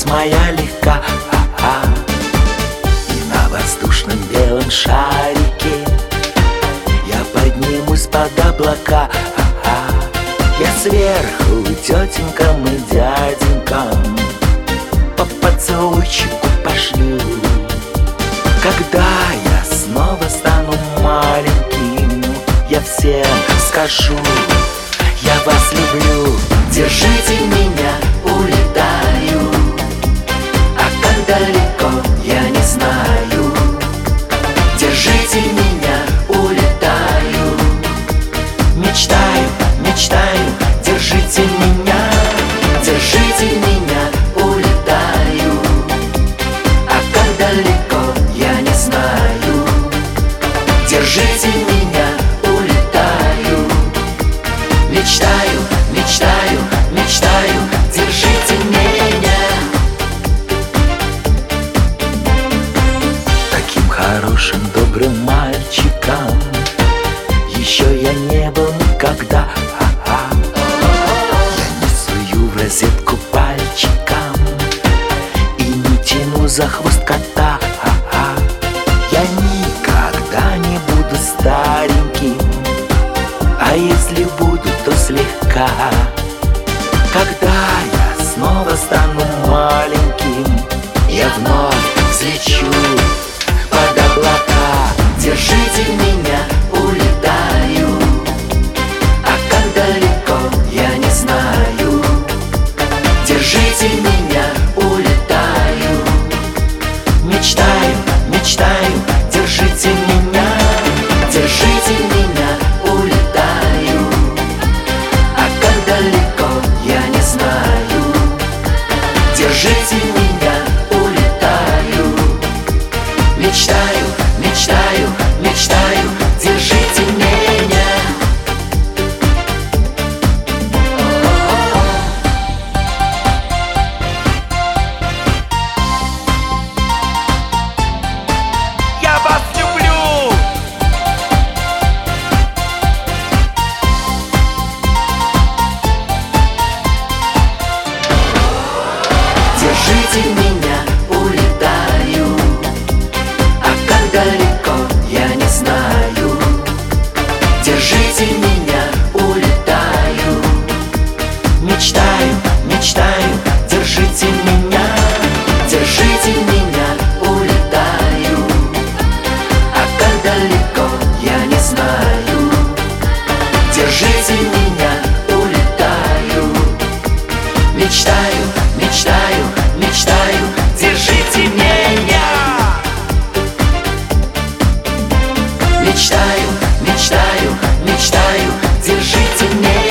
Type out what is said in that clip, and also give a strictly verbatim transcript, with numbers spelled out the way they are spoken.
Скорость моя легка, а-а. И на воздушном белом шарике я поднимусь под облака, а-а. Я сверху тетенькам и дяденькам по поцелуйчику пошлю. Когда я снова стану маленьким, я всем скажу: я вас люблю. Держите меня, улетаю, а как далеко, я не знаю. Держите меня, улетаю, мечтаю, мечтаю. Держите меня, держите меня, улетаю, а как далеко, я не знаю. Держите меня, улетаю, мечтаю, мечтаю, мечтаю. Держите меня. Таким хорошим, добрым мальчиком еще я не был никогда, а-а. Я не сую в розетку пальчиком и не тяну за хвост кота, а-а. Я никогда не буду стареньким, а если буду, то слегка. Когда я снова стану маленьким, я вновь взлечу под облака. Держите меня, улетаю, а как далеко, я не знаю. Держите меня, улетаю, мечтаю, мечтаю. Держите меня, держите меня, улетаю, а как далеко, я не знаю. Держите меня, улетаю, мечтаю, мечтаю, мечтаю. Держите меня. Я вас люблю! Держите меня, улетаю, а как далеко, я не знаю. Держите меня, улетаю, мечтаю, мечтаю. Держите меня, держите меня, улетаю, а как далеко, я не знаю. Держите меня, улетаю, мечтаю, мечтаю, мечтаю. Держите меня. Мечтаю, мечтаю, мечтаю. Держите меня.